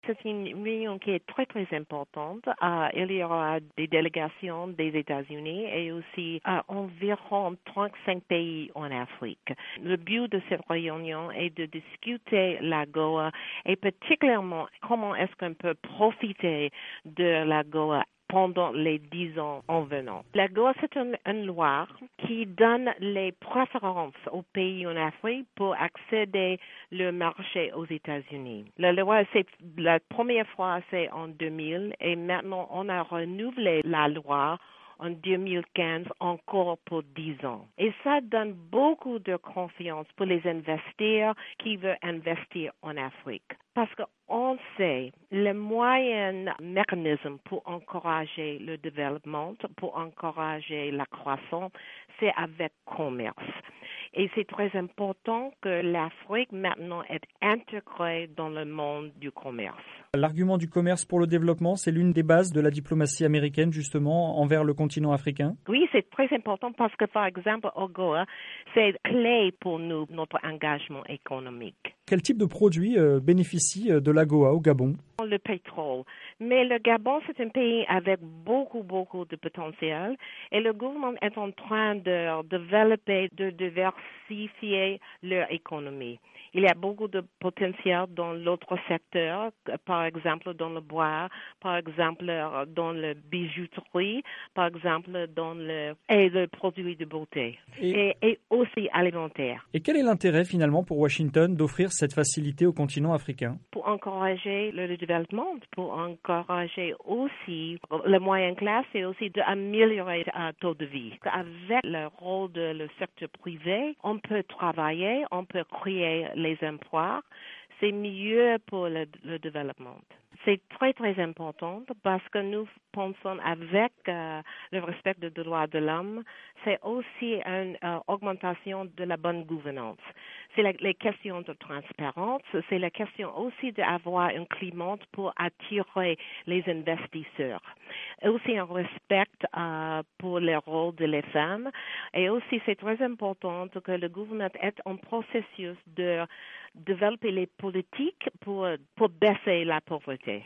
C'est une réunion qui est très, très importante. Il y aura des délégations des États-Unis et aussi environ 35 pays en Afrique. Le but de cette réunion est de discuter l'AGOA et particulièrement comment est-ce qu'on peut profiter de l'AGOA pendant les 10 ans en venant. L'AGOA, c'est une loi qui donne les préférences aux pays en Afrique pour accéder au marché aux États-Unis. La loi, c'est la première fois, c'est en 2000 et maintenant on a renouvelé la loi en 2015 encore pour 10 ans. Et ça donne beaucoup de confiance pour les investisseurs qui veulent investir en Afrique. Parce qu'on sait le moyen mécanisme pour encourager le développement, pour encourager la croissance, c'est avec commerce. Et c'est très important que l'Afrique maintenant est intégrée dans le monde du commerce. L'argument du commerce pour le développement, c'est l'une des bases de la diplomatie américaine, justement, envers le continent africain? Oui, c'est très important parce que, par exemple, AGOA, c'est clé pour nous, notre engagement économique. Quel type de produits bénéficie de l'AGOA au Gabon? Le pétrole. Mais le Gabon, c'est un pays avec beaucoup de potentiel et le gouvernement est en train de développer, de diversifier leur économie. Il y a beaucoup de potentiel dans l'autre secteur, par exemple dans le bois, par exemple dans la bijouterie, par exemple dans le produit de beauté et aussi alimentaire. Et quel est l'intérêt finalement pour Washington d'offrir cette facilité au continent africain? Pour encourager le développement, pour encourager aussi le moyen classe et aussi d'améliorer le taux de vie. Avec le rôle de le secteur privé, on peut travailler, on peut créer les emplois. C'est mieux pour le développement. C'est très, très important parce que nous pensons avec le respect des droits de l'homme, c'est aussi une augmentation de la bonne gouvernance. C'est les questions de transparence, c'est la question aussi d'avoir un climat pour attirer les investisseurs. Et aussi un respect pour le rôle des femmes. Et aussi, c'est très important que le gouvernement est en processus de développer les politiques pour baisser la pauvreté.